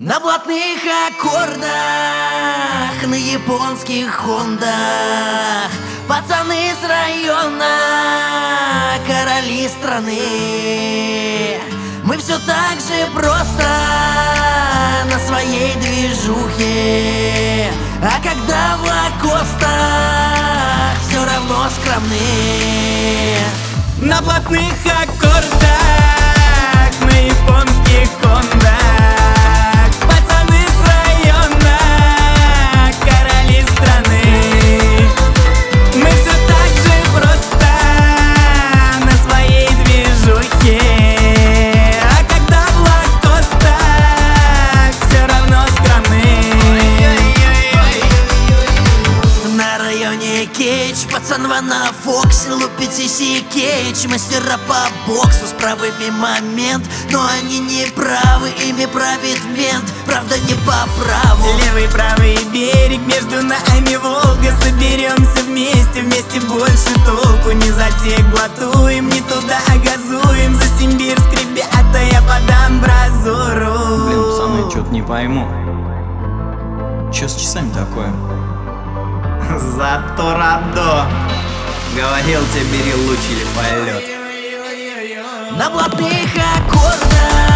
На блатных аккордах, на японских хондах, пацаны с района, короли страны. Мы все так же просто на своей движухе, а когда в лакостах, все равно скромны. На блатных аккордах, на японских хондах, пацаны с района, короли страны. Мы все так же просто на своей движухе, а когда в лакостах, все равно скромны. На районе Кейдж, пацанва на Фоксе, лупит Сиси Кейдж, мастера по боксу, с правыми момент, но они не правы, ими правит мент, правда не по праву. Левый, правый берег, между нами Волга. Соберемся вместе, вместе больше толку. Не затек блатуем, не туда газуем. За Симбирск, ребята, я подам бразуру. Блин, пацаны, чё-то не пойму. Чё с часами такое? Зато радо. Говорил тебе, бери луч или полет. На блатных аккордах,